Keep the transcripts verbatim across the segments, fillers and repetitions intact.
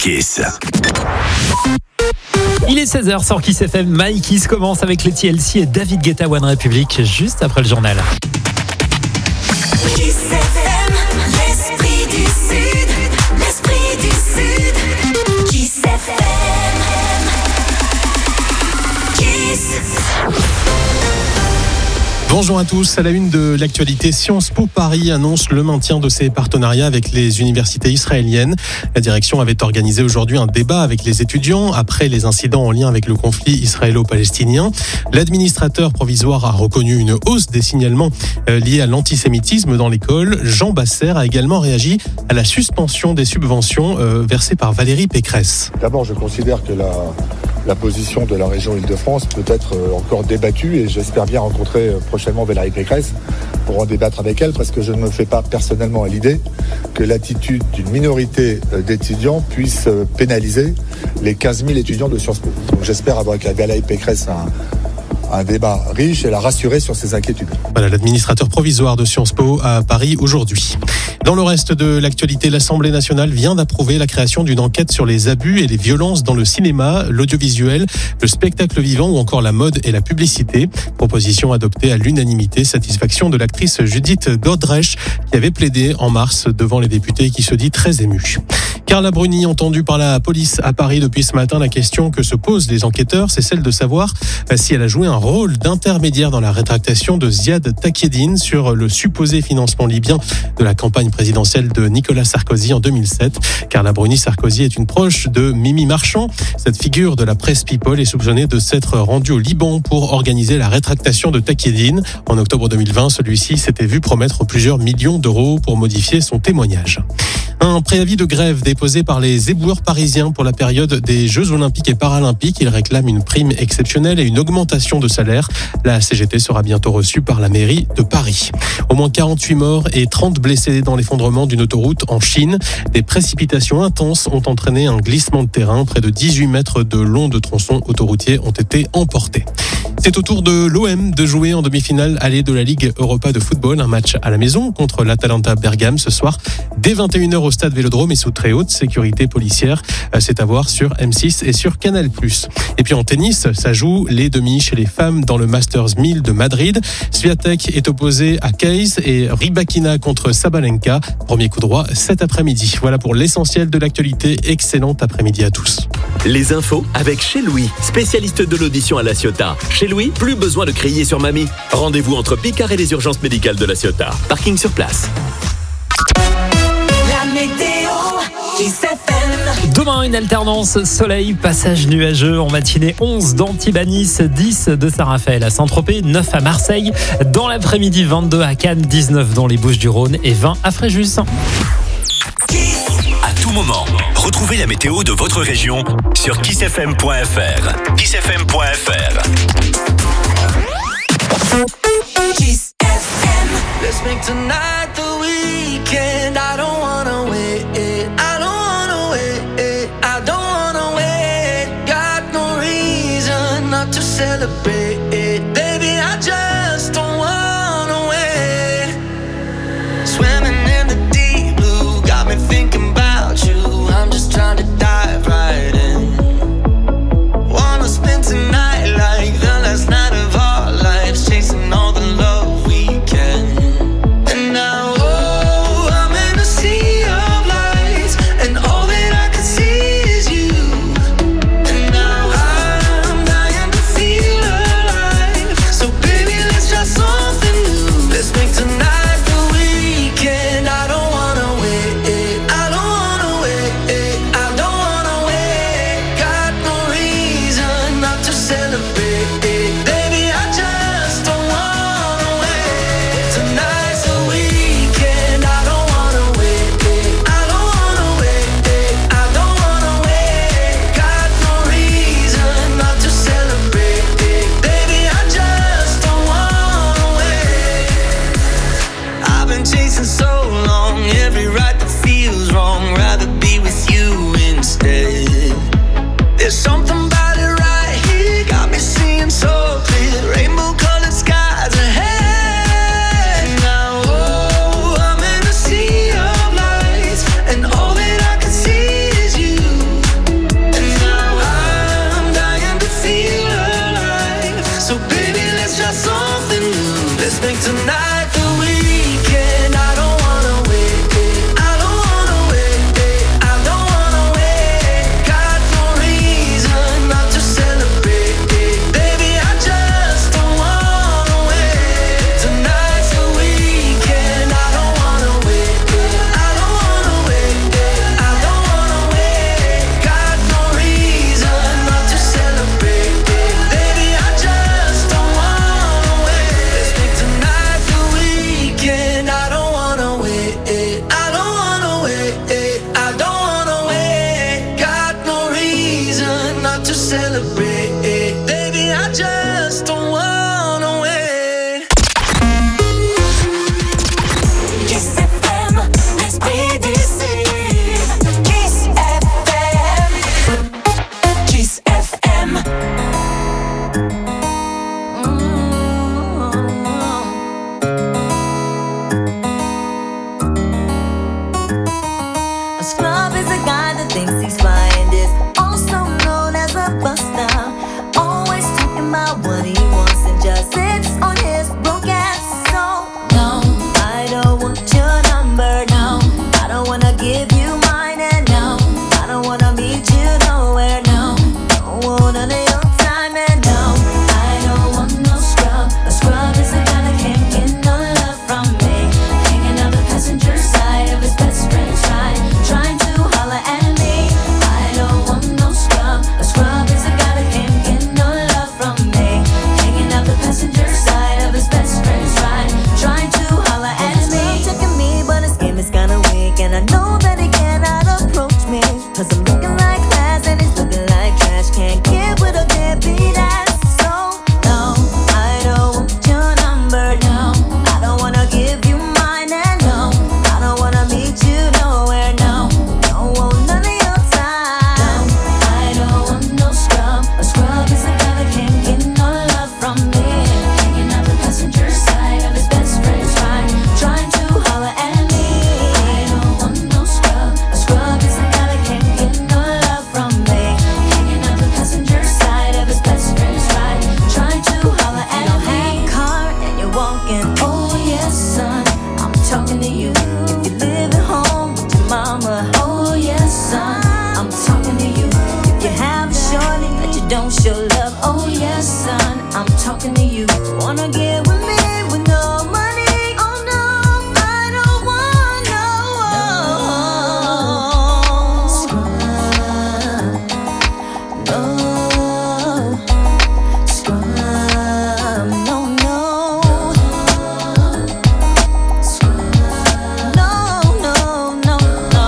Kiss. Il est seize heures sur Kiss F M. My Kiss commence avec les T L C et David Guetta, One Republic, juste après le journal. Kiss F M, l'esprit du Sud, l'esprit du Sud. Kiss F M, Kiss. Bonjour à tous, à la une de l'actualité, Sciences Po Paris annonce le maintien de ses partenariats avec les universités israéliennes. La direction avait organisé aujourd'hui un débat avec les étudiants après les incidents en lien avec le conflit israélo-palestinien. L'administrateur provisoire a reconnu une hausse des signalements liés à l'antisémitisme dans l'école. Jean Basser a également réagi à la suspension des subventions versées par Valérie Pécresse. D'abord, je considère que la... La position de la région Île-de-France peut être encore débattue et j'espère bien rencontrer prochainement Valérie Pécresse pour en débattre avec elle, parce que je ne me fais pas personnellement à l'idée que l'attitude d'une minorité d'étudiants puisse pénaliser les quinze mille étudiants de Sciences Po. Donc j'espère avoir avec Valérie Pécresse un un débat riche et la rassurer sur ses inquiétudes. Voilà l'administrateur provisoire de Sciences Po à Paris aujourd'hui. Dans le reste de l'actualité, l'Assemblée nationale vient d'approuver la création d'une enquête sur les abus et les violences dans le cinéma, l'audiovisuel, le spectacle vivant ou encore la mode et la publicité. Proposition adoptée à l'unanimité, satisfaction de l'actrice Judith Godrèche qui avait plaidé en mars devant les députés et qui se dit très émue. Carla Bruni, entendue par la police à Paris depuis ce matin, la question que se posent les enquêteurs, c'est celle de savoir si elle a joué un rôle d'intermédiaire dans la rétractation de Ziad Takieddine sur le supposé financement libyen de la campagne présidentielle de Nicolas Sarkozy en deux mille sept. Carla Bruni Sarkozy est une proche de Mimi Marchand. Cette figure de la presse People est soupçonnée de s'être rendue au Liban pour organiser la rétractation de Takieddine. En octobre deux mille vingt, celui-ci s'était vu promettre plusieurs millions d'euros pour modifier son témoignage. Un préavis de grève déposé par les éboueurs parisiens pour la période des Jeux Olympiques et Paralympiques. Ils réclament une prime exceptionnelle et une augmentation de salaire. La C G T sera bientôt reçue par la mairie de Paris. Au moins quarante-huit morts et trente blessés dans l'effondrement d'une autoroute en Chine. Des précipitations intenses ont entraîné un glissement de terrain. Près de dix-huit mètres de long de tronçons autoroutiers ont été emportés. C'est au tour de l'O M de jouer en demi-finale allée de la Ligue Europa de football. Un match à la maison contre l'Atalanta Bergame ce soir dès vingt et une heures au stade Vélodrome et sous très haute sécurité policière. C'est à voir sur M six et sur Canal plus. Et puis en tennis, ça joue les demi chez les femmes dans le Masters mille de Madrid. Swiatek est opposé à Keys et Rybakina contre Sabalenka. Premier coup droit cet après-midi. Voilà pour l'essentiel de l'actualité. Excellent après-midi à tous. Les infos avec Chez Louis, spécialiste de l'audition à La Ciotat. Chez Louis, plus besoin de crier sur mamie. Rendez-vous entre Picard et les urgences médicales de La Ciotat. Parking sur place. La météo, Kiss F M. Demain, une alternance soleil, passage nuageux en matinée. onze d'Antibes, dix de Saint-Raphaël à Saint-Tropez, neuf à Marseille. Dans l'après-midi, vingt-deux à Cannes, dix-neuf dans les Bouches-du-Rhône et vingt à Fréjus. À tout moment, retrouvez la météo de votre région sur kiss f m point f r. kiss f m point f r. Kiss F M. Let's make tonight the weekend. I don't wanna wait. I don't wanna wait. I don't wanna wait. Got no reason not to celebrate. Baby, I just don't wanna wait. Swimming in the deep blue got me thinking about you. I'm just trying to dive right in. Wanna spend tonight like the last night of our lives, chasing all the love we can. And now, oh, I'm in a sea of lights, and all that I can see is you. And now I'm dying to feel alive. celebrate. Baby, I just don't wanna wait. Kiss F M, l'esprit du Sud. Kiss F M. Kiss F M. A scrub is a guy that thinks he's fly and is also known as a buster. Always talking about what he wants and just sits on his broke ass. So, no, I don't want your number, no. I don't wanna give you mine, and no, I don't wanna meet you nowhere, no. Don't want none of your time, and no, I don't want no scrub. A scrub is a guy that can't get no love from me. Hanging on the passenger side of his best friend's ride, trying to holler at me. I don't want no scrub. A scrub is a guy that can't get no love from me. Hanging out the passenger side of his best friend's ride, trying to holler at me. Checking me, but his game is kinda weak, and I know that he cannot approach me. Cause I'm looking like glass and he's looking like trash. Can't get with a deadbeat ass. So, no, I don't want your number, no. I don't wanna give you mine, and no, I don't wanna meet you nowhere, no. Don't want none of your time. I don't want no scrub. A scrub is a guy that can't get no love from me. Hanging out the passenger side of his best friend's ride, trying to holler at me. I don't want no scrub. A scrub is a guy that can't get no love from me. Hanging out the passenger side of his best friend's ride, trying to holler at me. Hey, car, and you're walking. Oh yes, son, I'm talking to you. If you live at home with your mama. Oh yes, son, I'm talking to you. If you have a shorty that you don't show love. Oh yes, son, I'm talking to you. Wanna get with me with no money? Oh no, I don't want no scrub. No scrub. No, no scrub. No, no, no, no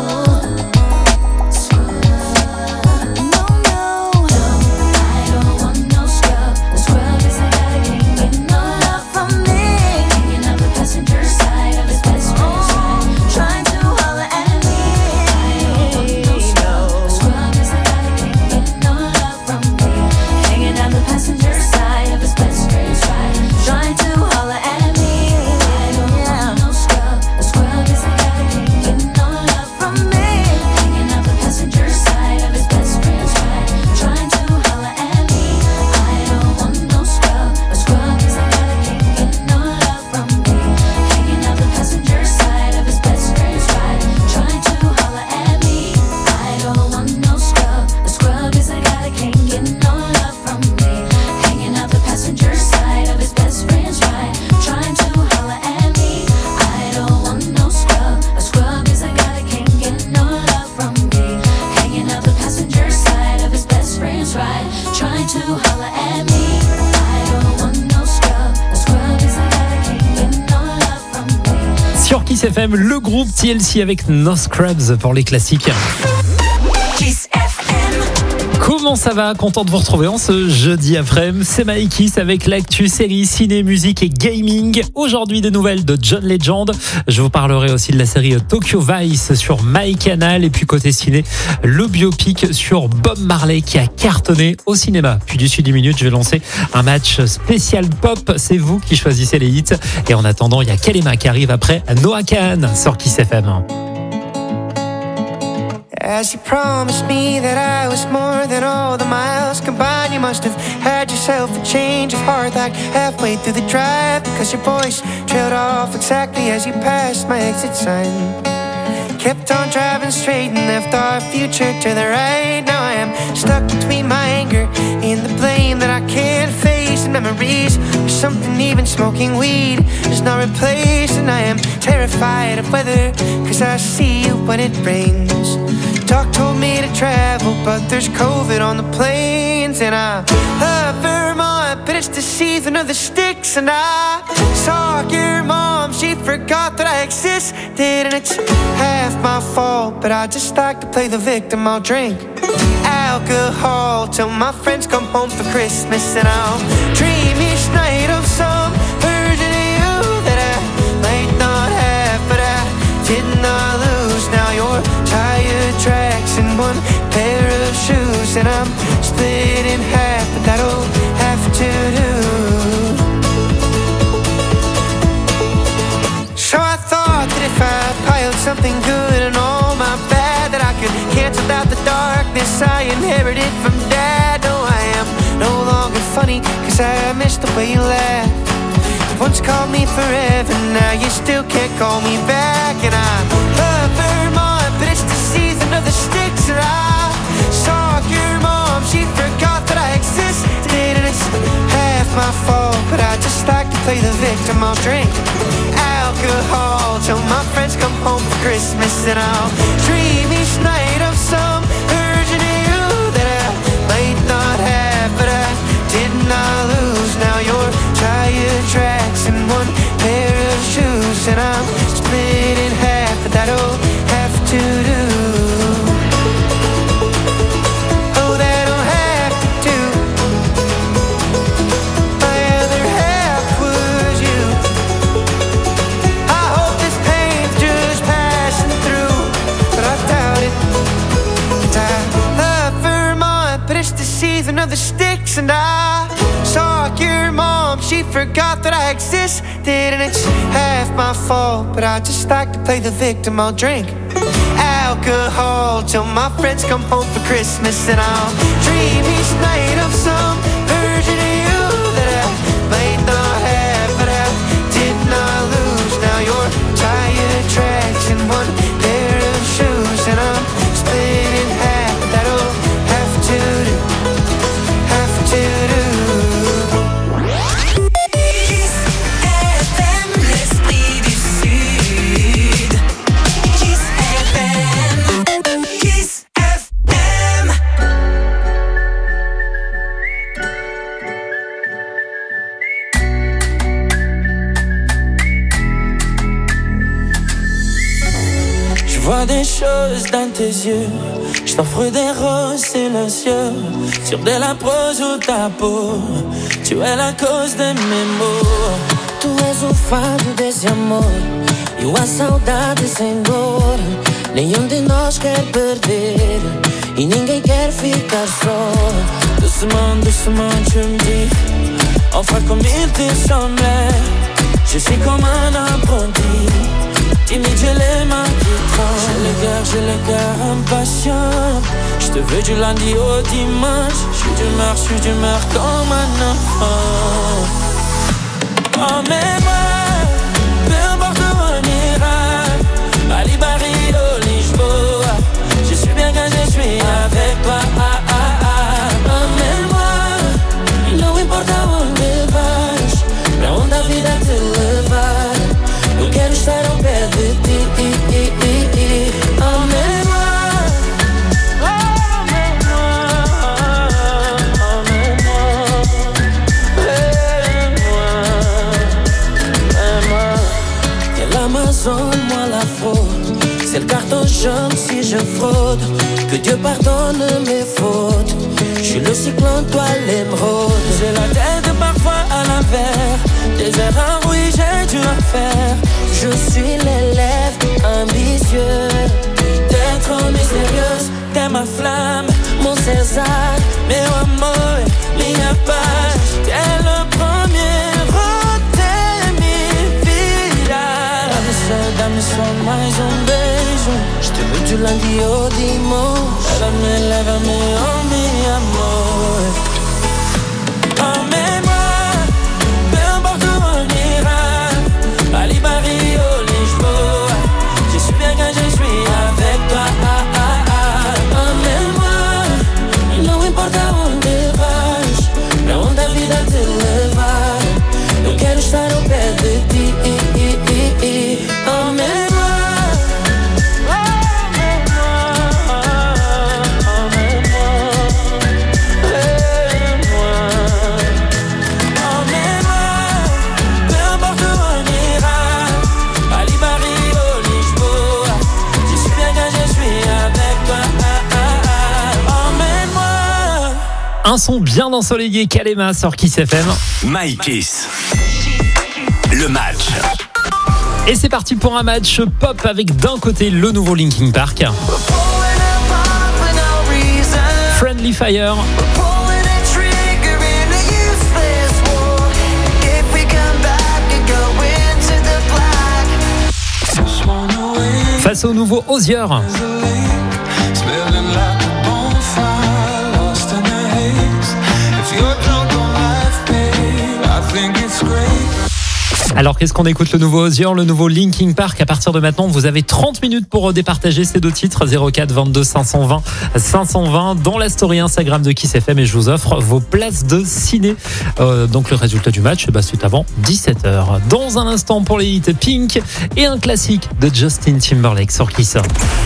scrub. No, no. I don't want no scrub. The scrub is a guy that can't get no love from me. Hanging out the passenger side of his best friend's ride, trying to holler at me. I don't want no scrub. The scrub is a guy that can't get no love from me. Hanging out the passenger side of his best friend's ride, trying to holler at me. I don't want no scrub. The scrub is a guy that can't get no love from me. Hanging out the passenger side of his best friend's ride, trying to holler at me. I don't want no scrub. A scrub is a guy that can't get no love from me. Hanging out the passenger side of his best friend's ride, trying to holler at me. I don't want no scrub. A scrub is a guy that can't get no love from me. Hanging out the passenger side of his best friend's ride, trying to holler at me. I don't want no scrub. A scrub is a guy that can't get no love from me. Hanging out the passenger side of his best friend's ride, trying to holler at me. I don't want no scrub. A scrub is a guy that can't get no love from me. Sur Kiss F M, le groupe T L C avec No Scrubs pour les classiques. Kiss F M. Comment ça va? Content de vous retrouver en ce jeudi après-midi. C'est My Kiss avec l'actu série, ciné, musique et gaming. Aujourd'hui, des nouvelles de John Legend. Je vous parlerai aussi de la série Tokyo Vice sur MyCanal. Et puis côté ciné, le biopic sur Bob Marley qui a cartonné au cinéma. Puis d'ici dix minutes, je vais lancer un match spécial pop. C'est vous qui choisissez les hits. Et en attendant, il y a Kalema qui arrive après Noah Kahan sur Kiss F M. As you promised me that I was more than all the miles combined, you must have had yourself a change of heart like halfway through the drive, because your voice trailed off exactly as you passed my exit sign. Kept on driving straight and left our future to the right. Now I am stuck between my anger and the blame that I can't face, and memories of something even smoking weed does not replace. And I am terrified of weather, cause I see you when it rains. Doc told me to travel, but there's COVID on the planes. And I love Vermont, but it's the season of the sticks. And I saw your mom, she forgot that I existed. And it's half my fault, but I just like to play the victim. I'll drink alcohol till my friends come home for Christmas. And I'll dream each night of some version of you that I might not have, but I did not lose. Now you're tire tracks and one pair of shoes, and I'm split in half, but that'll have to do. So I thought that if I piled something good and all my bad, that I could cancel out the darkness I inherited from Dad. No, I am no longer funny, cause I miss the way you laugh. You once called me forever, now you still can't call me back. And I love Vermont, but it's the season of the sticks. And I saw your mom, she forgot that I existed, and it's half my fault, but I just like to play the victim. I'll drink alcohol till my friends come home for Christmas, and I'll dream each night of some version of you that I might not have, but I did not lose. Now you're tire tracks and one pair of shoes, and I'm split in half, but that'll have to do. Oh, that'll have to do. My other half was you. I hope this pain's just passing through, but I doubt it. And I love Vermont, but it's the season of the sticks. And I saw your mom, she forgot that I existed, and it's half my fault, but I just like to play the victim. I'll drink alcohol till my friends come home for Christmas, and I'll dream each night of some version of you that I might not have, but I did not lose. Now you're tire tracks and one pair of shoes, and I'm split in half. That'll have to do, have to do. Kiss F M, l'esprit du Sud. Kiss F M, Kiss F M. Je vois des choses dans tes yeux. Je t'offre des roses silencieux sur de la prose ou ta peau. Tu es la cause de mes maux. Tu és o fado desse amor e a saudade sem dor. Nenhum de nós quer perder e ninguém quer ficar só. Doucement, doucement, tu me dis enfin comme il te semblait. Je suis comme un apprenti, timide, j'ai les mains qui tremblent. J'ai le cœur, j'ai le cœur impatient. Je te veux du lundi au dimanche. Je suis d'humeur, je suis d'humeur comme un enfant. Emmène-moi, peu importe où on ira, Bali, Barrio, Lisboa. Je suis bien quand je suis avec toi. Ah, ah, ah. Emmène-moi, Não importa onde vais, pra onde a vida te levar, eu quero estar ao pé de ti. Emmène-moi, L'Amazone, moi la fraude, c'est le carton jaune si je fraude. Que Dieu pardonne mes fautes. Je suis le cyclone, toi l'émeraude. j'ai la tête parfois à l'envers. Des erreurs, oui, j'ai dû en faire. Je suis l'élève ambitieux. T'es trop mystérieuse, t'es ma flamme, Mon César, meu amor, minha paz. T'es le premier, oh, t'es mi vida. Dá-me só, dá-me só mais um beijo. je te veux du lundi au dimanche. Lève-me, lève-me, oh mi amor. Emmène-moi, peu importe où on ira, Bali, Barrio, Lisboa. Je suis bien quand je suis avec toi. Ah, ah, ah. Emmène-moi, não importa onde vais, pra onde a vida te levar, eu quero estar ao pé de ti. Emmène-moi, Emmène-moi, emmène-moi. Un son bien ensoleillé, Kalema sur Kiss F M. My Kiss. Le match. Et c'est parti pour un match pop avec d'un côté le nouveau Linkin Park, Friendly Fire, face au nouveau Hozier. Alors qu'est-ce qu'on écoute? Le nouveau Hozier, le nouveau Linkin Park. À partir de maintenant, vous avez trente minutes pour départager ces deux titres. zéro quatre vingt-deux cinq cent vingt cinq cent vingt dans la story Instagram de Kiss F M, et je vous offre vos places de ciné. Euh, donc le résultat du match, bah, c'est avant dix-sept heures. Dans un instant pour les hits Pink et un classique de Justin Timberlake sur Kiss.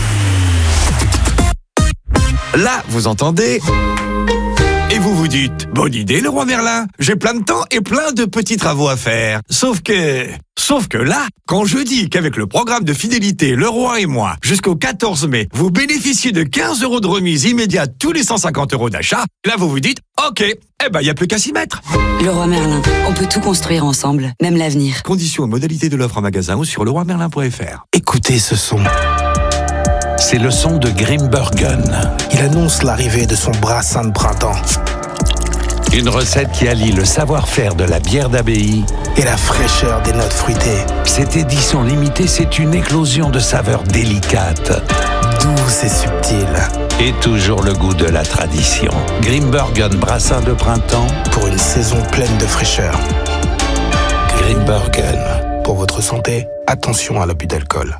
Là, vous entendez? Et vous vous dites, bonne idée le roi Merlin, j'ai plein de temps et plein de petits travaux à faire. Sauf que... Sauf que là, quand je dis qu'avec le programme de fidélité Le Roi et moi, jusqu'au quatorze mai, vous bénéficiez de quinze euros de remise immédiate tous les cent cinquante euros d'achat, là vous vous dites, ok, eh ben y a plus qu'à s'y mettre. Le Roi Merlin, on peut tout construire ensemble, même l'avenir. Conditions et modalités de l'offre en magasin ou sur le roi merlin point f r. Écoutez ce son. C'est le son de Grimbergen. Il annonce l'arrivée de son brassin de printemps. Une recette qui allie le savoir-faire de la bière d'abbaye et la fraîcheur des notes fruitées. Cette édition limitée, c'est une éclosion de saveurs délicates, douces et subtiles. Et toujours le goût de la tradition. Grimbergen brassin de printemps pour une saison pleine de fraîcheur. Grimbergen. Pour votre santé, attention à l'abus d'alcool.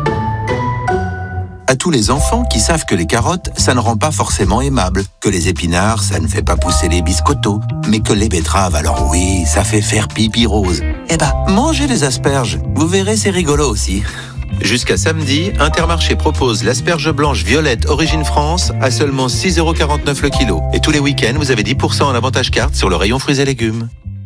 À tous les enfants qui savent que les carottes, ça ne rend pas forcément aimable, que les épinards, ça ne fait pas pousser les biscottos, mais que les betteraves, alors oui, ça fait faire pipi rose. Eh ben, mangez les asperges, vous verrez, c'est rigolo aussi. Jusqu'à samedi, Intermarché propose l'asperge blanche violette Origine France à seulement six euros quarante-neuf le kilo. Et tous les week-ends, vous avez dix pour cent en avantage carte sur le rayon fruits et légumes.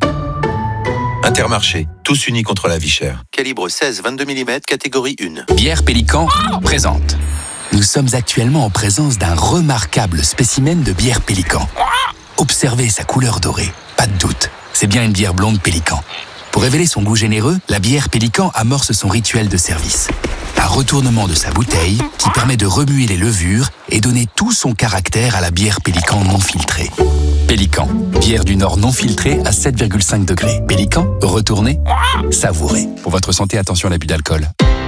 Intermarché, tous unis contre la vie chère. Calibre seize vingt-deux millimètres, catégorie un. Bière Pélican présente. Nous sommes actuellement en présence d'un remarquable spécimen de bière Pélican. Observez sa couleur dorée. Pas de doute, c'est bien une bière blonde Pélican. Pour révéler son goût généreux, la bière Pélican amorce son rituel de service. Un retournement de sa bouteille qui permet de remuer les levures et donner tout son caractère à la bière Pélican non filtrée. Pélican, bière du Nord non filtrée à sept virgule cinq degrés. Pélican, retournez, savourez. Pour votre santé, attention à l'abus d'alcool.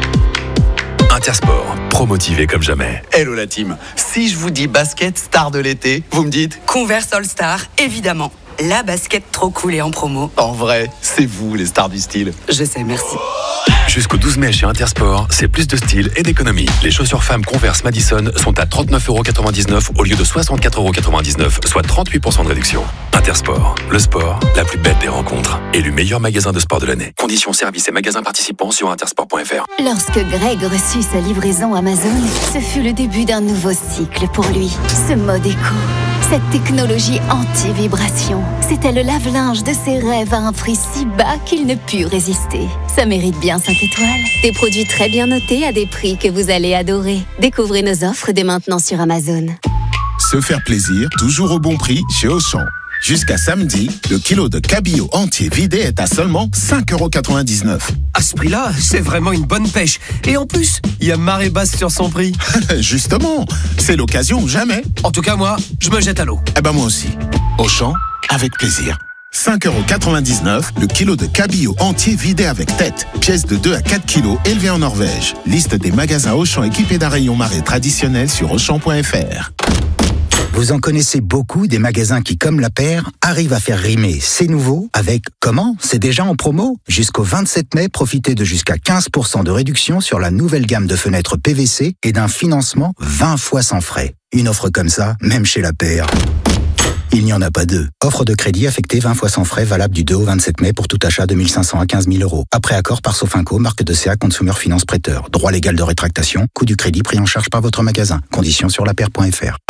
Intersport, pro-motivé comme jamais. Hello la team, si je vous dis basket star de l'été, vous me dites Converse All Star, évidemment. La basket trop cool et en promo. En vrai, c'est vous les stars du style. Je sais, merci. Jusqu'au douze mai chez Intersport, c'est plus de style et d'économie. Les chaussures femmes Converse Madison sont à trente-neuf euros quatre-vingt-dix-neuf au lieu de soixante-quatre euros quatre-vingt-dix-neuf, soit trente-huit pour cent de réduction. Intersport, le sport, la plus belle des rencontres. Élu meilleur magasin de sport de l'année. Conditions, services et magasins participants sur intersport point f r. Lorsque Greg reçut sa livraison Amazon, ce fut le début d'un nouveau cycle pour lui. Ce mode éco, cette technologie anti-vibration, c'était le lave-linge de ses rêves à un prix si bas qu'il ne put résister. Ça mérite bien cinq étoiles. Des produits très bien notés à des prix que vous allez adorer. Découvrez nos offres dès maintenant sur Amazon. Se faire plaisir, toujours au bon prix chez Auchan. Jusqu'à samedi, le kilo de cabillaud entier vidé est à seulement cinq euros quatre-vingt-dix-neuf. À ce prix-là, c'est vraiment une bonne pêche. Et en plus, il y a marée basse sur son prix. Justement, c'est l'occasion ou jamais. En tout cas, moi, je me jette à l'eau. Eh ben moi aussi. Auchan, avec plaisir. cinq euros quatre-vingt-dix-neuf, le kilo de cabillaud entier vidé avec tête. Pièce de deux à quatre kilos élevée en Norvège. Liste des magasins Auchan équipés d'un rayon marée traditionnel sur auchan point f r. Vous en connaissez beaucoup des magasins qui, comme la paire, arrivent à faire rimer c'est nouveau avec comment? C'est déjà en promo? Jusqu'au vingt-sept mai, profitez de jusqu'à quinze pour cent de réduction sur la nouvelle gamme de fenêtres P V C et d'un financement vingt fois sans frais. Une offre comme ça, même chez la paire, il n'y en a pas deux. Offre de crédit affectée vingt fois sans frais, valable du deux au vingt-sept mai pour tout achat de mille cinq cents à quinze mille euros. Après accord par Sofinco, marque de C A Consumer Finance Prêteur. Droit légal de rétractation, coût du crédit pris en charge par votre magasin. Conditions sur la paire point f r.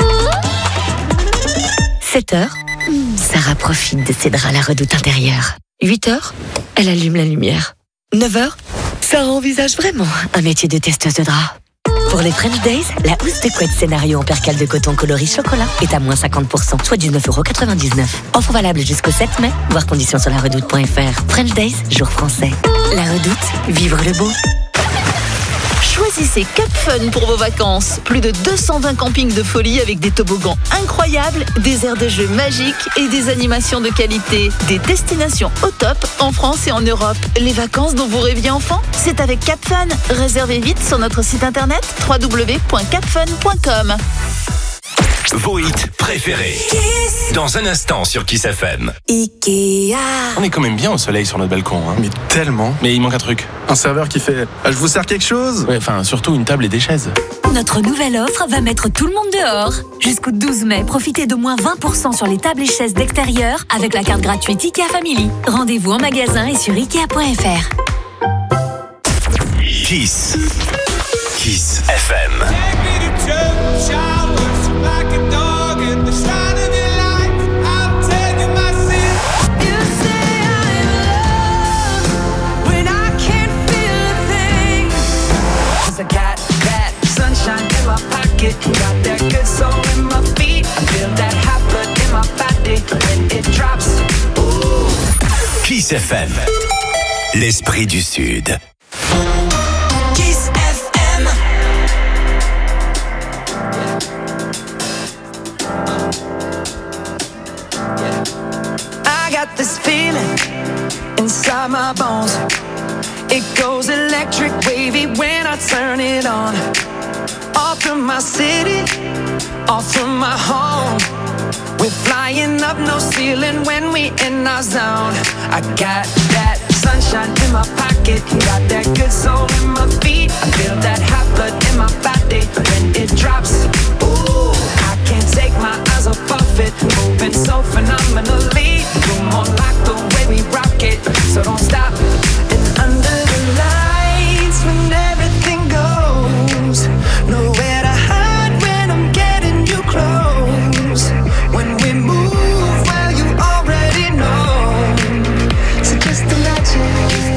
sept heures, Sarah profite de ses draps à la redoute intérieure. huit heures, elle allume la lumière. neuf heures, Sarah envisage vraiment un métier de testeuse de draps. Pour les French Days, la housse de couette scénario en percale de coton coloris chocolat est à moins cinquante pour cent, soit dix-neuf euros quatre-vingt-dix-neuf. Offre valable jusqu'au sept mai, voir conditions sur la redoute point f r. French Days, jour français. La Redoute, vivre le beau. Choisissez Cap Fun pour vos vacances. Plus de deux cent vingt campings de folie avec des toboggans incroyables, des aires de jeux magiques et des animations de qualité. Des destinations au top en France et en Europe. Les vacances dont vous rêviez enfant, c'est avec Cap Fun. Réservez vite sur notre site internet w w w point cap fun point com. Vos hits préférés. Dans un instant sur Kiss F M. Ikea. On est quand même bien au soleil sur notre balcon. Hein. Mais tellement. Mais il manque un truc. Un serveur qui fait ah, je vous sers quelque chose. Ouais, enfin, surtout une table et des chaises. Notre nouvelle offre va mettre tout le monde dehors. Jusqu'au douze mai, profitez d'au moins vingt pour cent sur les tables et chaises d'extérieur avec la carte gratuite Ikea Family. Rendez-vous en magasin et sur ikea point f r. Kiss. Kiss F M. I got that sunshine in my pocket, got that good soul in my feet. I feel that hot blood in my body when it drops. Ooh. Kiss F M. L'esprit du Sud. Kiss F M. I got this feeling inside my bones. It goes electric wavy when I turn it on. Off from my city, off from my home. We're flying up, no ceiling when we in our zone. I got that sunshine in my pocket, got that good soul in my feet. I feel that hot blood in my body when it drops. Ooh, I can't take my eyes off it, moving so phenomenally. Room on lock the way we rock it, so don't stop. Under the lights when everything goes, nowhere to hide when I'm getting you close. When we move, well you already know. So just imagine.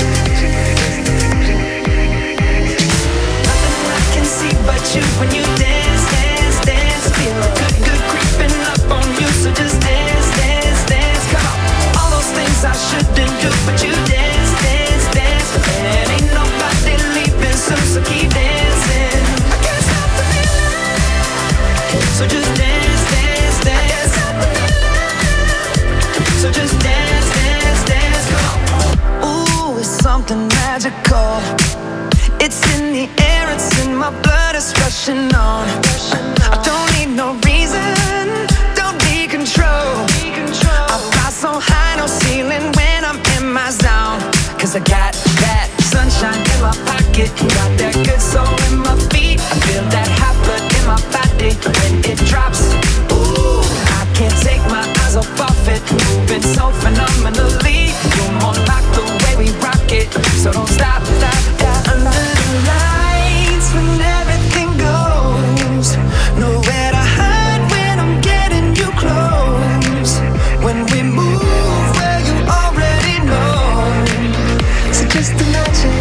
Nothing I can see but you when you dance, dance, dance. Feel good, good creeping up on you. So just dance, dance, dance. Come on, all those things I shouldn't do, but you dance. And ain't nobody leaving soon, so keep dancing. I can't stop the feeling. So just dance, dance, dance. So just dance, dance, dance. Come on. Ooh, it's something magical. It's in the air, it's in my blood, it's rushing on. I don't need no reason, don't need control. I fly so high, no ceiling when I'm in my zone. Cause I got that sunshine in my pocket, got that good soul in my feet. I feel that hot blood in my body when it drops. Ooh, I can't take my eyes off it, moving so phenomenally. You're more like the way we rock it, so don't stop, stop, stop. Under the lights when everything goes, nowhere to hide when I'm getting you close. When we move, well you already know. So just imagine.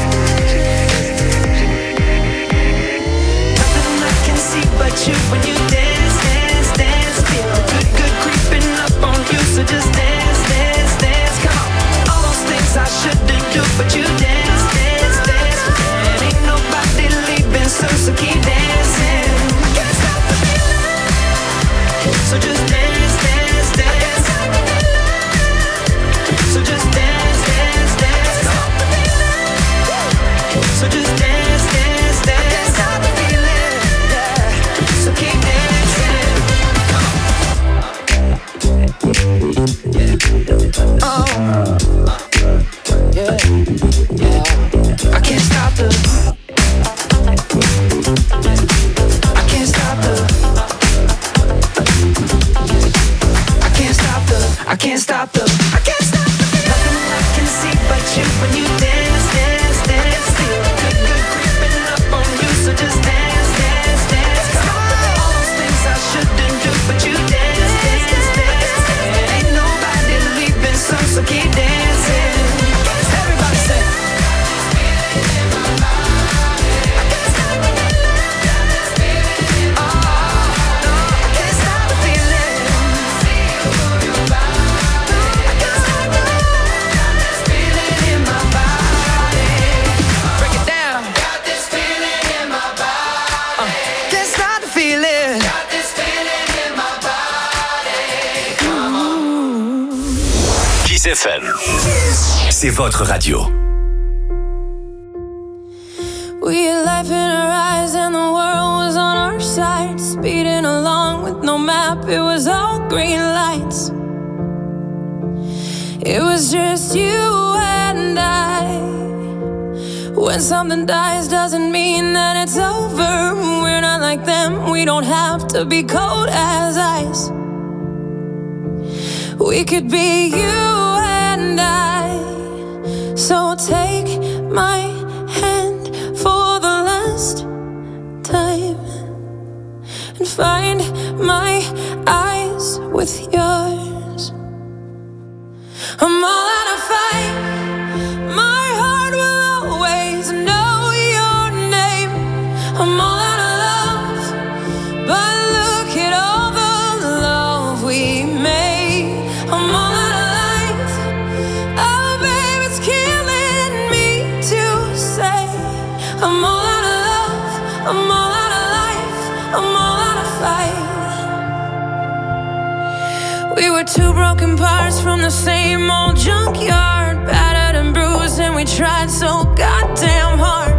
Nothing I can see but you when you dance, dance, dance. Feel good, good creeping up on you. So just dance, dance, dance. Come on, all those things I shouldn't do, but you dance, dance, dance. And ain't nobody leaving soon, so keep dancing. I can't stop the feeling. So just dance, dance, dance. So just dance, dance, dance. So just dance, dance, dance. I can't stop the feeling, yeah. So keep dancing. Oh, yeah, yeah. I can't stop the. I can't stop the. I can't stop the. I can't stop the. I can't stop the. Nothing I can see but you when you dance, dance, dance. Feel good, good creeping up on you. So just dance, dance, dance. Come on, all those things I shouldn't do, but you dance, dance, dance. And ain't nobody leaving soon, so keep dancing. Everybody say. I can't stop the feeling. Kiss F M. C'est votre radio. We had life in our eyes and the world was on our side. Speeding along with no map, it was all green lights. It was just you and I. When something dies doesn't mean that it's over. We're not like them, we don't have to be cold as ice. We could be you and I. So take my hand for the last time and find my eyes with yours. I'm all out of fight. My heart will always know your name. I'm all out of love, but look at all the love we made. I'm all out of life. Oh, babe, it's killing me to say I'm all out of love. I'm all out of life. I'm all out of fight. We were two broken parts from the same old junkyard, battered and bruised, and we tried so goddamn hard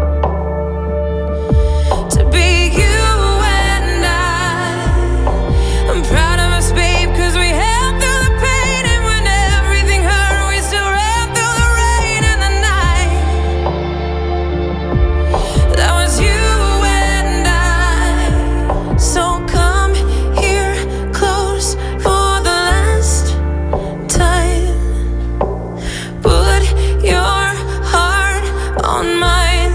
to be you and I. I'm proud of us, babe, cause we held through the pain, and when everything hurt, we still ran through the rain and the night. That was you and I. So come here close for the last time. Put your heart on mine.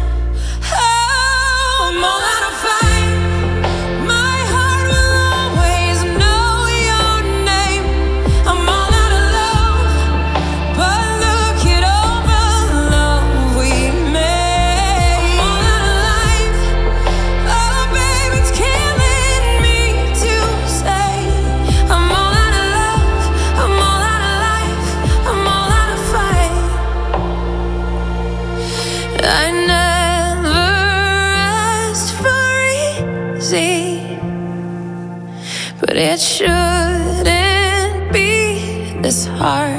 Oh, I'm all out of fight. My heart will always know your name. I'm all out of love, but look at all the love we made. I'm all out of life. Oh, babe, it's killing me to say I'm all out of love. I'm all out of life. I'm all out of fight. I never asked for easy, but it shouldn't be this hard.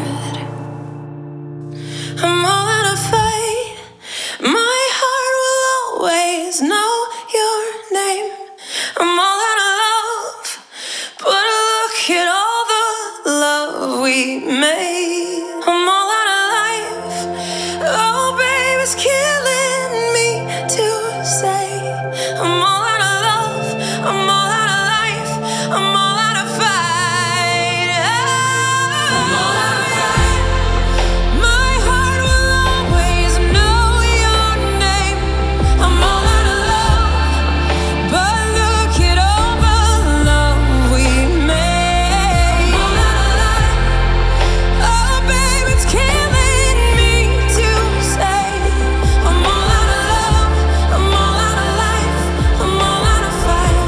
I'm all out of fight. My heart will always know your name. I'm all out of love, but look at all the love we made. I'm all out of life. Oh, babe, it's killing me to say I'm all out of love. I'm all out of life. I'm all out of fight. I'm all out of fight. My heart will always know your name. I'm all out of love, but look at all the love we made. I'm all out of life. Oh, babe, it's killing me to say I'm all out of love. I'm all out of life. I'm all out of fight.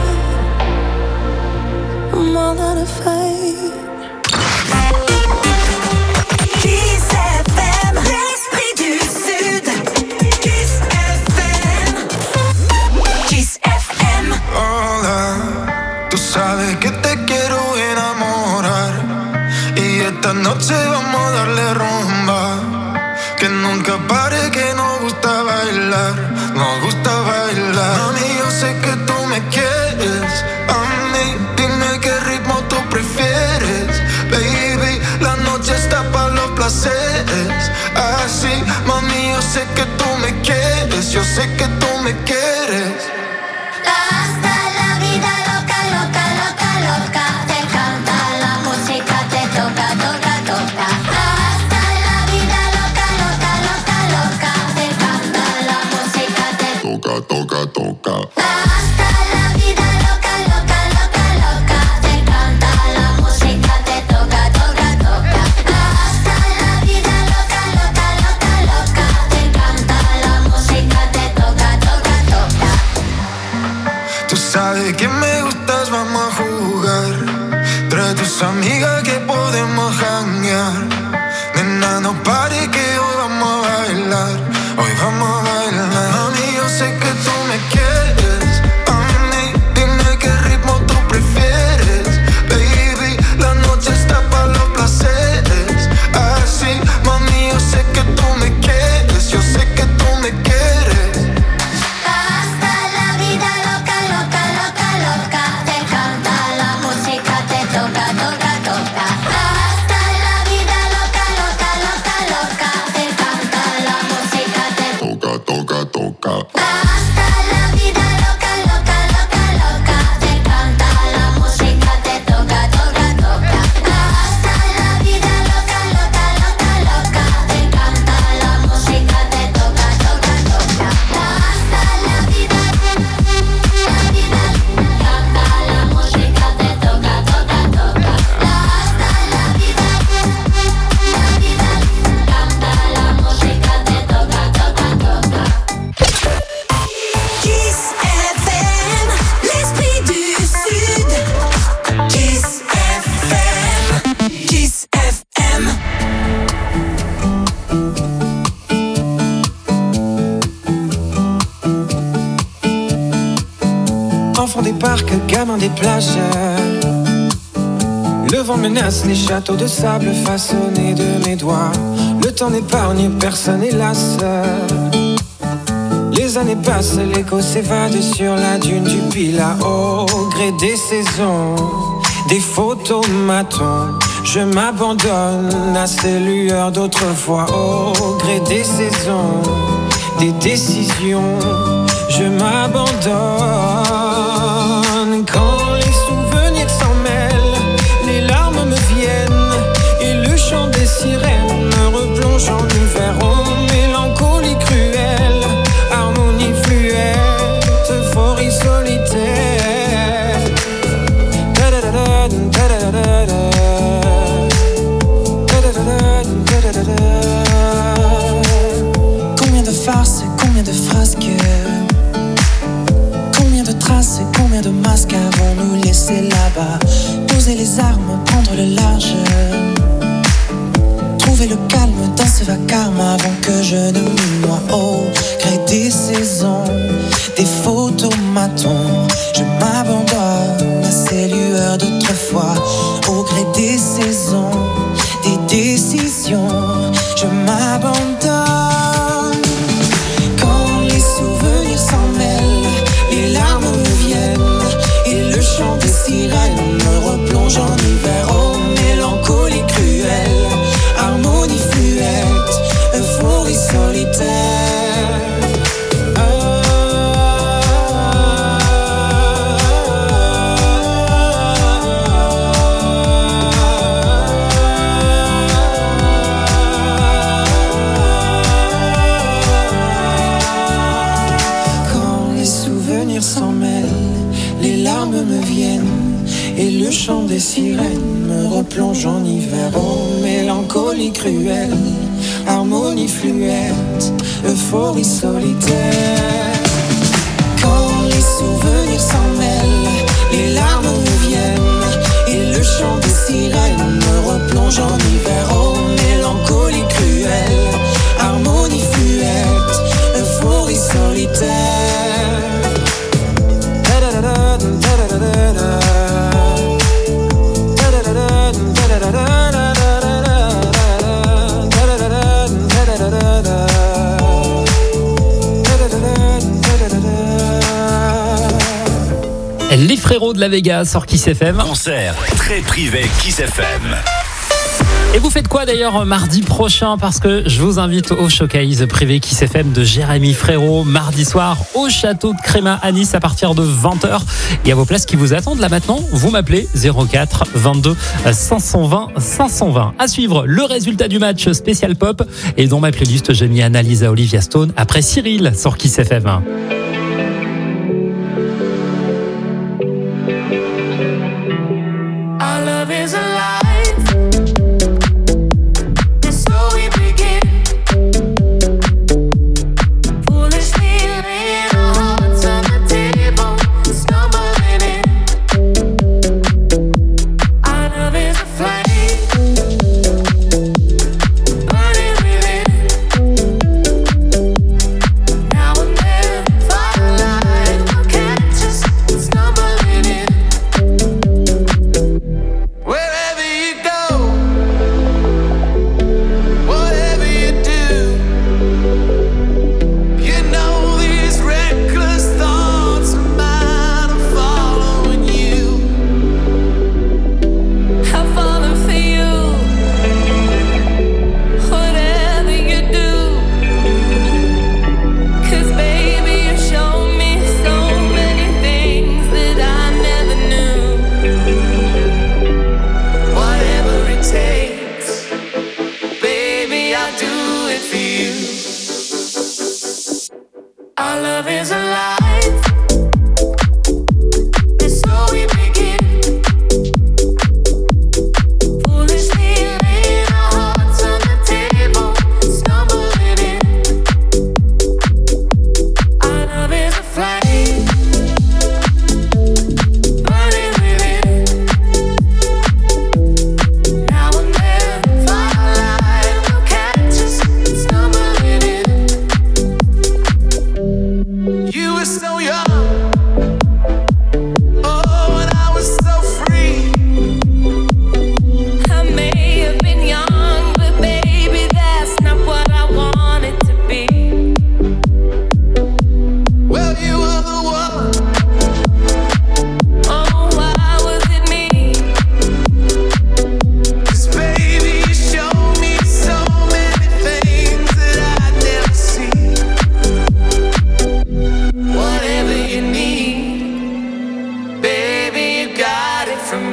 I'm all out of fight. Kiss F M, l'esprit du Sud. Kiss F M. Kiss F M. Hola, tú sabes que te quiero enamorar y esta noche vamos a darle rumba. Que nunca pare, que nos gusta bailar, nos gusta bailar. Mami, yo sé que tú me quieres, a mí dime qué ritmo tú prefieres. Baby, la noche está para los placeres. Así, mami, yo sé que tú me quieres, yo sé que tú me quieres. Hasta la vida loca, loca, loca, loca. Te canta la música, te toca, toca, toca. Hasta la vida loca, loca, loca, loca. Te canta la música, te Toca, toca, toca. hasta la vida loca, loca, loca, loca. Te canta la música, te toca, toca, toca. Hasta la vida loca, loca, loca, loca. Te canta la música, te toca, toca, toca. des parcs, gamin des plages. Le vent menace les châteaux de sable façonnés de mes doigts. Le temps n'épargne personne hélas. Les années passent, l'écho s'évade sur la dune du Pilat. Au gré des saisons, des photomatons, je m'abandonne à ces lueurs d'autrefois. Au gré des saisons, des décisions, je m'abandonne. Quand les souvenirs s'en mêlent, les larmes me viennent et le chant des sirènes me replonge en hiver. Oh, mélancolie cruelle, harmonie fluette, euphorie solitaire. Da-da-da-da, da-da-da-da. Combien de farces, combien de frasques, combien de traces, combien de masques avons-nous laissé là-bas? Poser les armes, prendre le large, trouver le calme dans ce vacarme avant que je ne me noie. Au gré des saisons, des photomatons, je m'abandonne à ces lueurs d'autrefois. Au gré des saisons, des décisions, je m'abandonne. Quand les souvenirs s'en mêlent, les larmes me viennent et le chant des sirènes me replonge en hiver. Oh, mélancolie cruelle, harmonie fluette, euphorie solitaire. Et le chant des sirènes me replonge en hiver. Oh, mélancolie cruelle, harmonie fluette, euphorie solitaire. Quand les souvenirs s'en mêlent, les larmes me viennent et le chant des sirènes me replonge en hiver. Oh, mélancolie cruelle, harmonie fluette, euphorie solitaire. Les frérots de la Vega sur Kiss F M. Concert très privé Kiss F M. Et vous faites quoi d'ailleurs mardi prochain? Parce que je vous invite au showcase privé Kiss F M de Jérémy Frérot mardi soir au château de Créma à Nice à partir de vingt heures. Il y a vos places qui vous attendent là maintenant. Vous m'appelez zéro quatre vingt-deux cinq cent vingt cinq cent vingt. À suivre le résultat du match spécial pop et dans ma playlist j'ai mis Annalisa Olivia Stone après Cyril sur Kiss F M. Now and then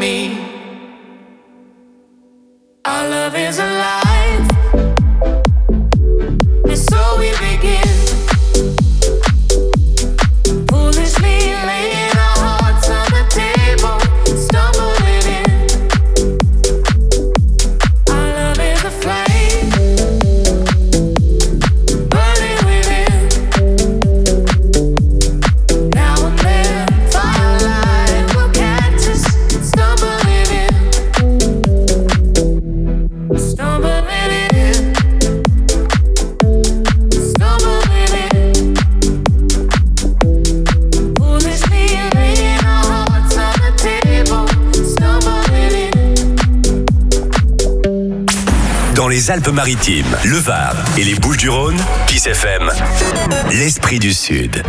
me. Our love is alive, and so we begin. Foolishly laying our hearts on the table, stumbling in. Our love is a flame, burning within. Now and then, firelight will catch us, stumbling in. Stumbling in, stumbling in. Foolishly laying our hearts on the table, stumbling in. Dans les Alpes-Maritimes, le Var et les Bouches-du-Rhône, Kiss F M, l'esprit du Sud.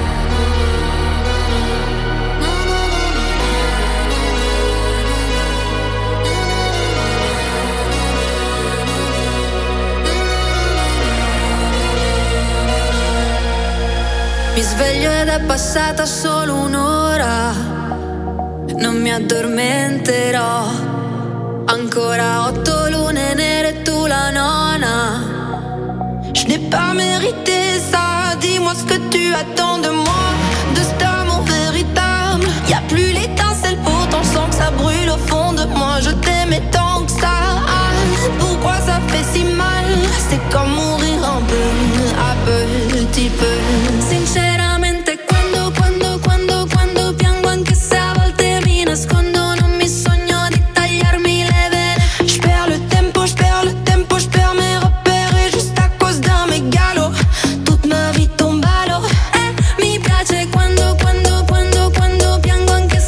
Mi sveglio ed è passata solo un'ora, non mi addormenterò. Ancora otto lune nere e tu la nona. Je n'ai pas mérité ça, dis-moi ce que tu attends de moi, de cet amour véritable. Y'a plus l'étincelle, pourtant je sens que ça brûle au fond de moi. Je t'aimais tant que ça, ah, pourquoi ça fait si mal? C'est comme mourir un peu, à petit peu. Sinceramente quando, quando, quando, quando piango, anche se a volte mi nascondo, non mi sogno di tagliarmi le vene. Je perds le tempo, je perds le tempo, je perds mes repères et juste à cause d'un mégalo, toute ma vie tombe à l'eau. Eh, mi piace quando, quando, quando, quando piango, anche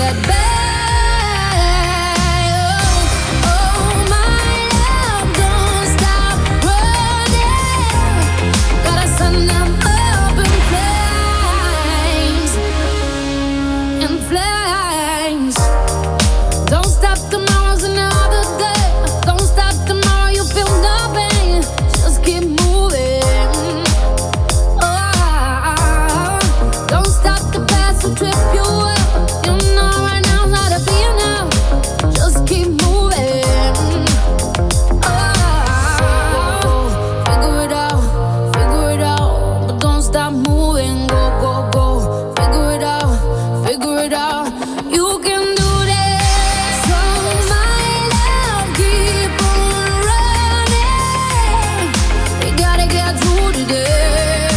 at bay. Oh, oh, my love, don't stop running. Gotta send them up in flames, in flames. Don't stop, tomorrow's another day. Don't stop, tomorrow you feel nothing. Just keep moving. Oh, don't stop, the past will trip you up. You know right now's not a be now. Just keep moving. Oh, figure it out, figure it out, but don't stop moving. Go, go, go. Figure it out, figure it out. You can do this. So my love, keep on running. We gotta get through today.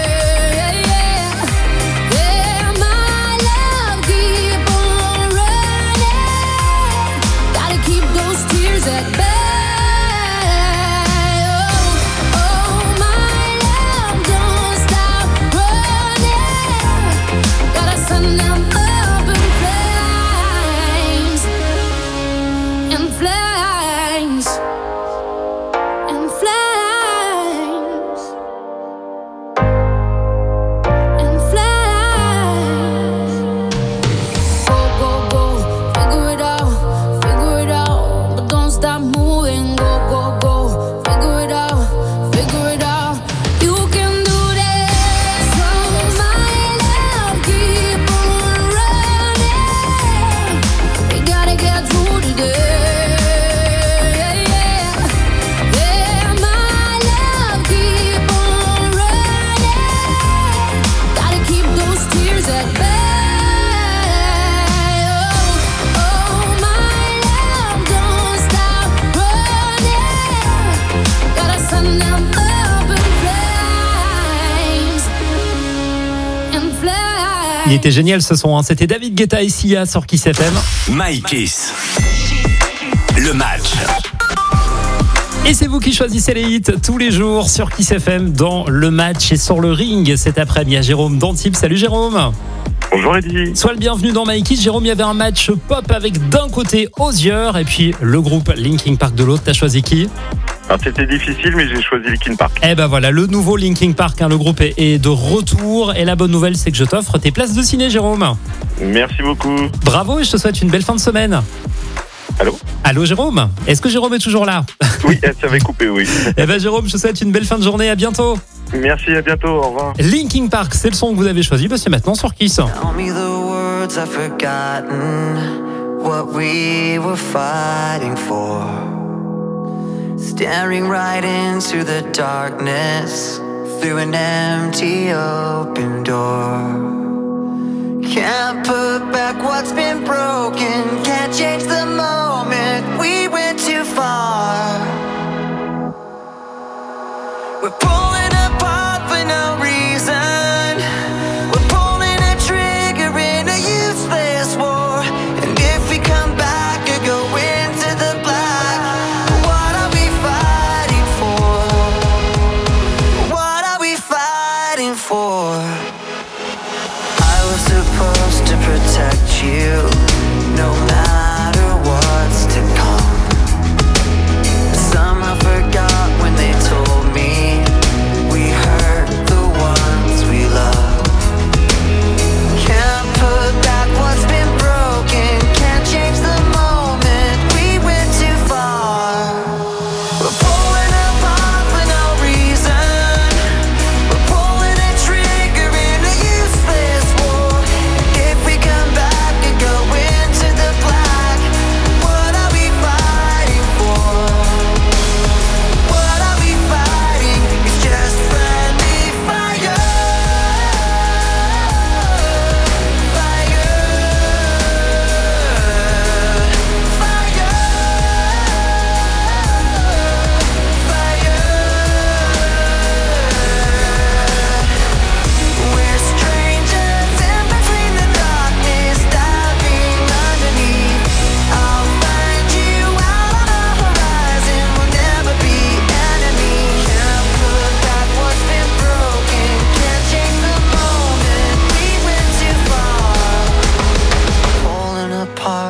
Yeah, my love, keep on running. Gotta keep those tears at bay. Oh, oh, my love, don't stop running. Gotta send them up in flames, in flames, in flames, in flames. Go, go, go, figure it out, figure it out, but don't stop moving. Go, go, go, figure it out, figure it out. You can do this. So my love, keep on running. We gotta get through today. Yeah, my love, keep on running. Gotta keep those tears at bay. Oh, oh, my love, don't stop running. Gotta send them up in flames, in flames. Il était génial ce son, hein. C'était David Guetta et Sia sur Kiss F M. My Kiss. Le match. Et c'est vous qui choisissez les hits tous les jours sur Kiss F M dans le match et sur le ring. Cet après-midi, il y a Jérôme d'Antibes. Salut Jérôme. Bonjour Eddy. Sois le bienvenu dans My Kiss. Jérôme, il y avait un match pop avec d'un côté Hozier et puis le groupe Linkin Park de l'autre. T'as choisi qui ? Alors c'était difficile, mais j'ai choisi Linkin Park. Eh ben voilà, le nouveau Linkin Park, hein, le groupe est, est de retour. Et la bonne nouvelle, c'est que je t'offre tes places de ciné, Jérôme. Merci beaucoup. Bravo et je te souhaite une belle fin de semaine. Allô ? Allô Jérôme ? Est-ce que Jérôme est toujours là ? Oui, elle s'avait coupé, oui. Eh ben Jérôme, je te souhaite une belle fin de journée. À bientôt. Merci, à bientôt, au revoir. Linkin Park, c'est le son que vous avez choisi. Ben, c'est maintenant sur Kiss. Tell me the words I've forgotten, what we were fighting for. Staring right into the darkness, through an empty open door. Can't put back what's been broken, can't change the moment, we went too far. We're pulling apart for no reason. We're pulling a trigger in a useless war. And if we come back or go into the black, what are we fighting for? What are we fighting for? I was supposed to protect you.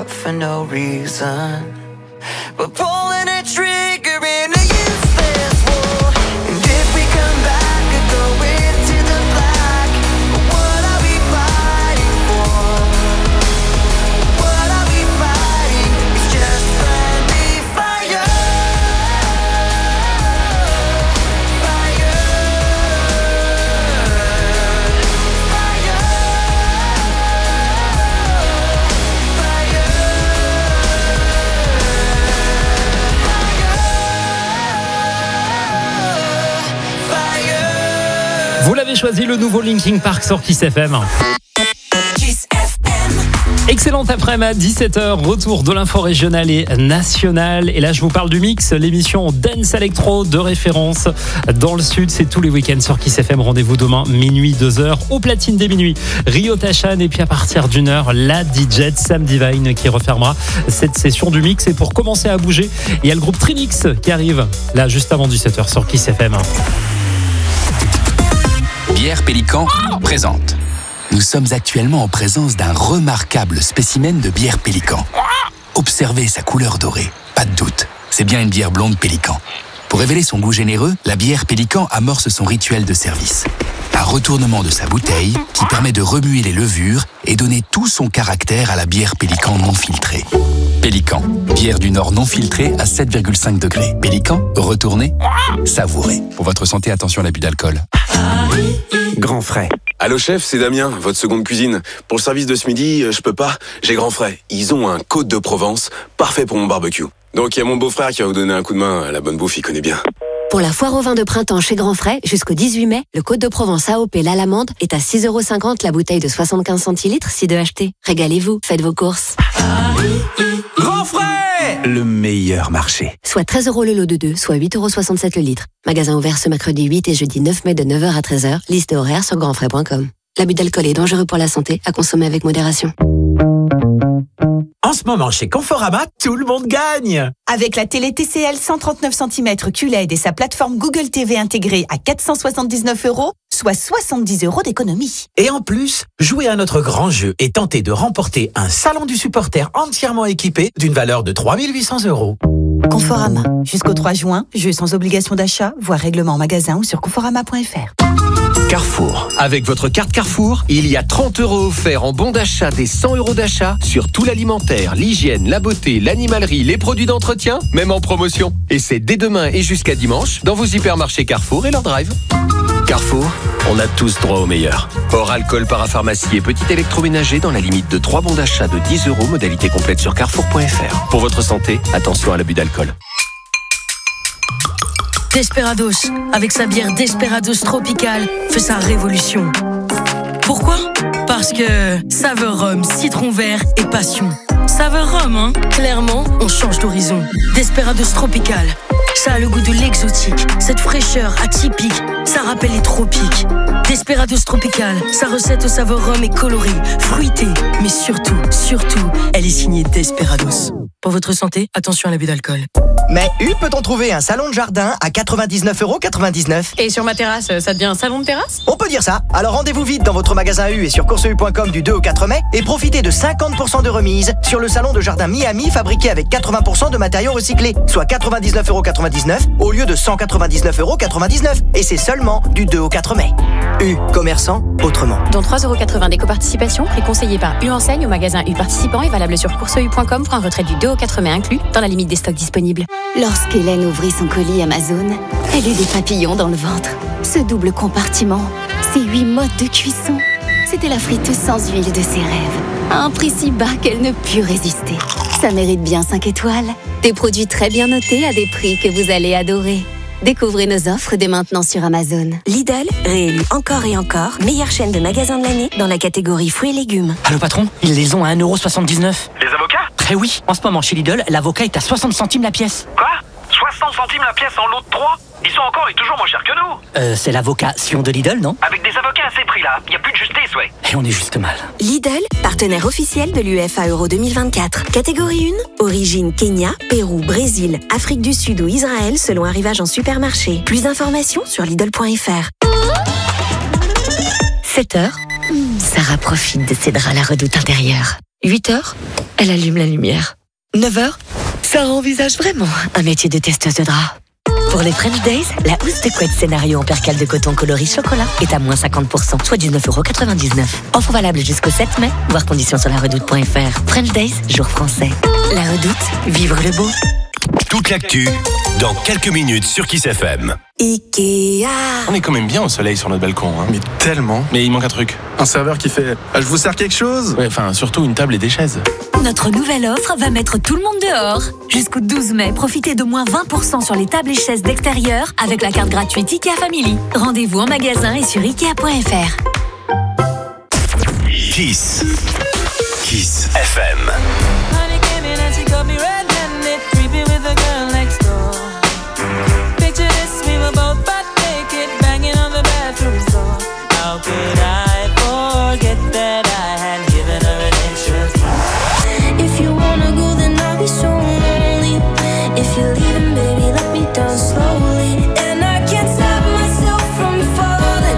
up for no reason. We're pulling a trigger in a useless war. And if we come back and go into the black, what are we fighting for? What are we fighting? It's just friendly fire. Vous l'avez choisi, le nouveau Linkin Park sur Kiss F M. Excellente après-midi à dix-sept heures, retour de l'info régionale et nationale. Et là, je vous parle du mix, l'émission Dance Electro de référence dans le Sud. C'est tous les week-ends sur Kiss F M. Rendez-vous demain, minuit, deux heures, au platine des minuit. Rio Tachan, et puis à partir d'une heure, la D J Sam Divine qui refermera cette session du mix. Et pour commencer à bouger, il y a le groupe Trinix qui arrive là, juste avant dix-sept heures sur Kiss F M. Bière Pélican présente. Nous sommes actuellement en présence d'un remarquable spécimen de bière Pélican. Observez sa couleur dorée, pas de doute, c'est bien une bière blonde Pélican. Pour révéler son goût généreux, la bière Pélican amorce son rituel de service. Un retournement de sa bouteille qui permet de remuer les levures et donner tout son caractère à la bière Pélican non filtrée. Pélican, bière du Nord non filtrée à sept virgule cinq degrés. Pélican, retournez, savourez. Pour votre santé, attention à l'abus d'alcool. Grand frais. Allô chef, c'est Damien, votre seconde cuisine. Pour le service de ce midi, je peux pas, j'ai Grand frais. Ils ont un Côte de Provence, parfait pour mon barbecue. Donc il y a mon beau-frère qui va vous donner un coup de main, la bonne bouffe, il connaît bien. Pour la foire au vin de printemps chez Grand Frais, jusqu'au dix-huit mai, le Côte de Provence A O P l'Alamande est à six euros cinquante la bouteille de soixante-quinze centilitres, si deux achetés. Régalez-vous, faites vos courses. Grand frais, le meilleur marché. Soit treize euros le lot de deux, soit huit euros soixante-sept le litre. Magasin ouvert ce mercredi huit et jeudi neuf mai de neuf heures à treize heures. Liste horaire sur grandfrais point com. L'abus d'alcool est dangereux pour la santé, à consommer avec modération. En ce moment, chez Conforama, tout le monde gagne! Avec la télé T C L cent trente-neuf centimètres Q L E D et sa plateforme Google T V intégrée à quatre cent soixante-dix-neuf euros, soit soixante-dix euros d'économie. Et en plus, jouez à notre grand jeu et tentez de remporter un salon du supporter entièrement équipé d'une valeur de trois mille huit cents euros. Conforama. Jusqu'au trois juin, jeu sans obligation d'achat, voire règlement en magasin ou sur conforama point f r. Carrefour. Avec votre carte Carrefour, il y a trente euros offerts en bon d'achat des cent euros d'achat sur tout l'alimentaire, l'hygiène, la beauté, l'animalerie, les produits d'entretien, même en promotion. Et c'est dès demain et jusqu'à dimanche dans vos hypermarchés Carrefour et leur drive. Carrefour, on a tous droit au meilleur. Hors alcool, parapharmacie et petit électroménager dans la limite de trois bons d'achat de dix euros, modalité complète sur carrefour point f r. Pour votre santé, attention à l'abus d'alcool. Desperados, avec sa bière Desperados Tropical, fait sa révolution. Pourquoi ? Parce que saveur rhum, citron vert et passion. Saveur rhum, hein ? Clairement, on change d'horizon. Desperados Tropical, ça a le goût de l'exotique, cette fraîcheur atypique, ça rappelle les tropiques. Desperados Tropical, sa recette au saveur rhum est colorée, fruitée, mais surtout, surtout, elle est signée Desperados. Pour votre santé, attention à l'abus d'alcool. Mais U peut-on trouver un salon de jardin à quatre-vingt-dix-neuf euros quatre-vingt-dix-neuf. Et sur ma terrasse, ça devient un salon de terrasse ? On peut dire ça. Alors rendez-vous vite dans votre magasin U et sur course u point com du deux au quatre mai et profitez de cinquante pour cent de remise sur le salon de jardin Miami fabriqué avec quatre-vingts pour cent de matériaux recyclés, soit quatre-vingt-dix-neuf euros quatre-vingt-dix-neuf au lieu de cent quatre-vingt-dix-neuf euros quatre-vingt-dix-neuf. Et c'est seulement du deux au quatre mai. U, commerçant autrement. Dont trois euros quatre-vingts d'éco-participation, prix conseillé par U Enseigne au magasin U participant et valable sur course u point com pour un retrait du deux au quatre mai inclus dans la limite des stocks disponibles. Lorsqu'Hélène ouvrit son colis Amazon, elle eut des papillons dans le ventre. Ce double compartiment, ces huit modes de cuisson, c'était la friteuse sans huile de ses rêves. À un prix si bas qu'elle ne put résister. Ça mérite bien cinq étoiles. Des produits très bien notés à des prix que vous allez adorer. Découvrez nos offres dès maintenant sur Amazon. Lidl, réélu encore et encore, meilleure chaîne de magasins de l'année dans la catégorie fruits et légumes. Allô patron, ils les ont à un euro soixante-dix-neuf. Les avocats ? Eh oui, en ce moment chez Lidl, l'avocat est à soixante centimes la pièce. Quoi ? soixante centimes la pièce en lot de trois ? Ils sont encore et toujours moins chers que nous. Euh, c'est l'avocat Sion de Lidl, non ? Avec des avocats à ces prix-là, il n'y a plus de justice, ouais. Et on est juste mal. Lidl, partenaire officiel de l'U F A Euro deux mille vingt-quatre. Catégorie un, origine Kenya, Pérou, Brésil, Afrique du Sud ou Israël selon arrivage en supermarché. Plus d'informations sur Lidl point f r. sept heures, Sarah profite de ses draps à la redoute intérieure. huit heures, elle allume la lumière. neuf heures, ça envisage vraiment un métier de testeuse de drap. Pour les French Days, la housse de couette scénario en percale de coton coloris chocolat est à moins cinquante pour cent, soit dix-neuf euros quatre-vingt-dix-neuf. Offre valable jusqu'au sept mai, voir conditions sur la redoute point f r. French Days, jour français. La Redoute, vivre le beau. Toute l'actu, dans quelques minutes sur Kiss F M. Ikea. On est quand même bien au soleil sur notre balcon. Hein. Mais tellement. Mais il manque un truc. Un serveur qui fait ah, « Je vous sers quelque chose ?» Ouais, enfin, surtout une table et des chaises. Notre nouvelle offre va mettre tout le monde dehors. Jusqu'au douze mai, profitez de moins vingt pour cent sur les tables et chaises d'extérieur avec la carte gratuite Ikea Family. Rendez-vous en magasin et sur ikea point f r. Kiss. Kiss F M. How could I forget that I had given her an entrance? If you wanna go, then I'll be so lonely. If you're leaving, baby, let me down slowly. And I can't stop myself from falling.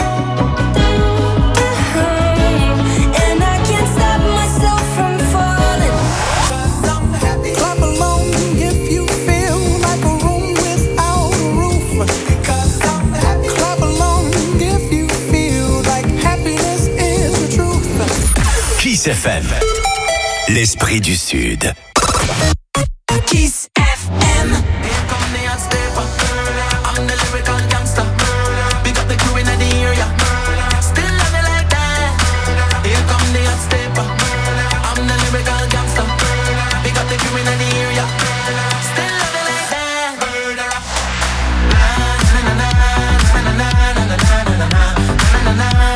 And I can't stop myself from falling. Clap along if you feel like a room without a roof. Clap along if you feel like happiness is the truth. Kiss F M. L'esprit du Sud. Kiss F M. I'm the lyrical gangster. Big up the crew in the area. Still love me like that. Here come the hot stepper. I'm the lyrical gangster. Big up the crew in the area. Still love me like that. Na na na na na na na na na na na na na.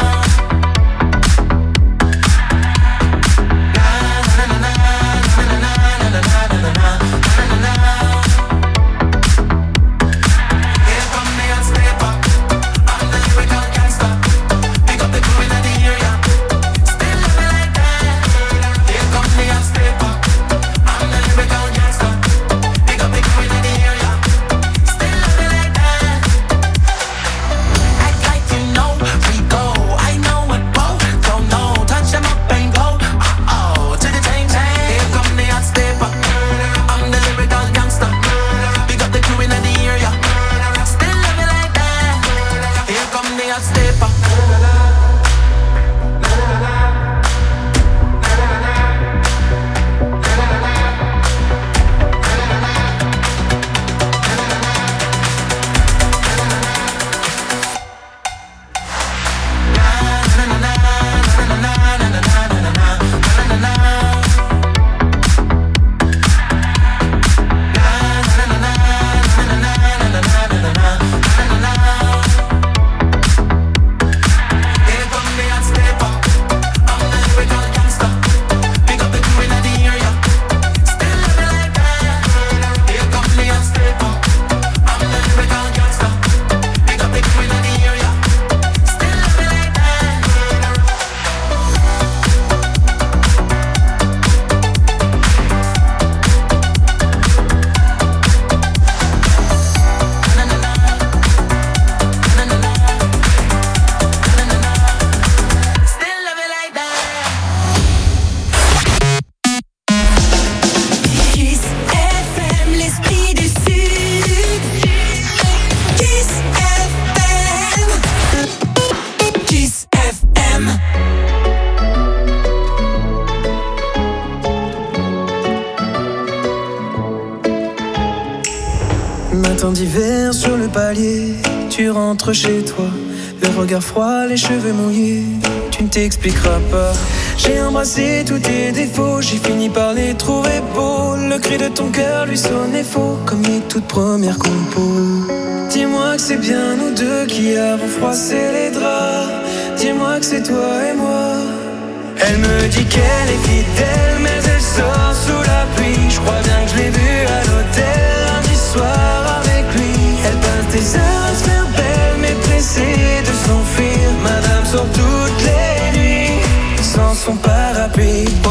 Matin d'hiver sur le palier, tu rentres chez toi, le regard froid, les cheveux mouillés, tu ne t'expliqueras pas. J'ai embrassé tous tes défauts, j'ai fini par les trouver beaux. Le cri de ton cœur lui sonnait faux, comme les toutes premières compos. Dis-moi que c'est bien nous deux qui avons froissé les draps. Dis-moi que c'est toi et moi. Elle me dit qu'elle est fidèle, mais elle sort sous la pluie. Je crois bien que je l'ai vue à l'hôtel lundi soir avec lui. Elle passe des heures à se faire belle, mais pressée de s'enfuir. Madame sort toutes les nuits sans son parapluie. Oh,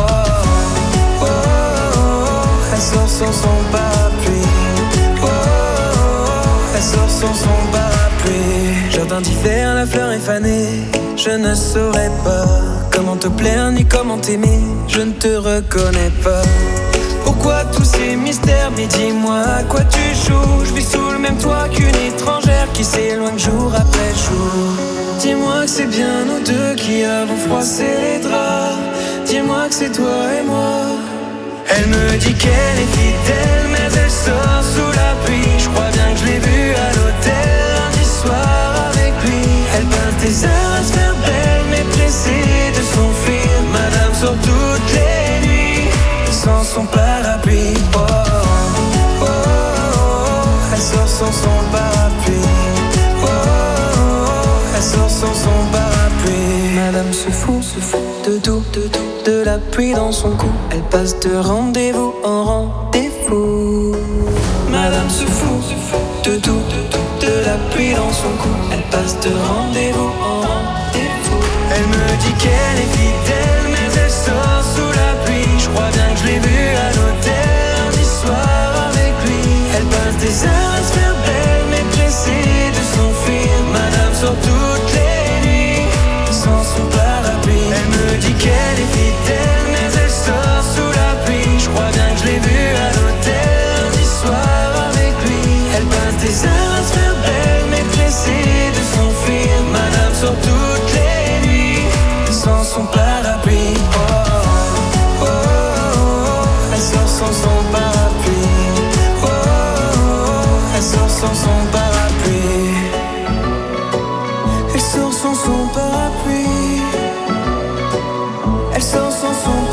oh, oh, elle sort sans son parapluie. Oh, oh, elle sort sans son parapluie. J'attends jardin d'hiver, la fleur est fanée. Je ne saurais pas comment te plaire ni comment t'aimer. Je ne te reconnais pas. Pourquoi tous ces mystères? Mais dis-moi à quoi tu joues. Je vis sous le même toit qu'une étrangère qui s'éloigne jour après jour. Dis-moi que c'est bien nous deux qui avons froissé les draps. Dis-moi que c'est toi et moi. Elle me dit qu'elle est fidèle, mais elle sort sous la pluie. Je crois bien que je l'ai vue à l'hôtel lundi soir avec lui. Elle peint tes heures à se faire belle, mais pressée de s'enfuir. Madame sort toutes les nuits sans son parapluie. Oh, oh, oh, oh. Elle sort sans son parapluie. Oh, oh, oh. Elle sort sans son parapluie. Madame se fout, se fout de tout, de tout. De la pluie dans son cou. Elle passe de rendez-vous en rendez-vous. Madame se fout, se fout de tout, de tout. De la pluie dans son cou. Elle passe de rendez-vous en rendez-vous. Elle me dit qu'elle est fidèle, mais elle sort sous la pluie. Je crois bien que je l'ai vue à l'hôtel lundi soir avec lui. Elle passe des heures à se faire belle, mais pressée de s'enfuir. Madame sort toutes les nuits sans son parapluie. Elle me dit qu'elle est fidèle, mais elle sort sous la pluie. Je crois bien que je l'ai vue à l'hôtel lundi soir avec lui. Elle passe des heures à se faire belle, mais pressée de s'enfuir. Madame sort toutes les nuits sans son parapluie. Oh, oh, oh, oh. Elle sort sans son parapluie. Oh, oh, oh. Elle sort sans son parapluie. Elle sort sans son parapluie. Elle sort sans son